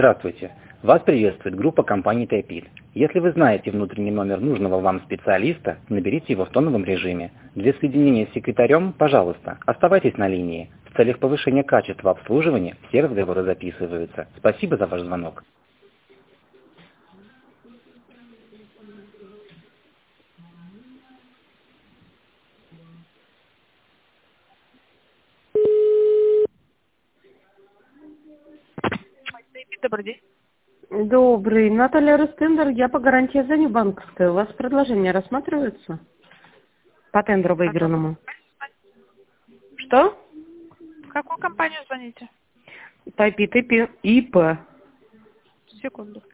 Здравствуйте. Вас приветствует группа компании Typit. Если вы знаете внутренний номер нужного вам специалиста, наберите его в тоновом режиме. Для соединения с секретарем, пожалуйста, оставайтесь на линии. В целях повышения качества обслуживания все разговоры записываются. Спасибо за ваш звонок. Добрый день. Добрый. Наталья Рустендер, я по гарантии звоню банковской. У вас предложение рассматривается? По тендеру выигранному. Что? В какую компанию звоните? Typit ИП. Секунду.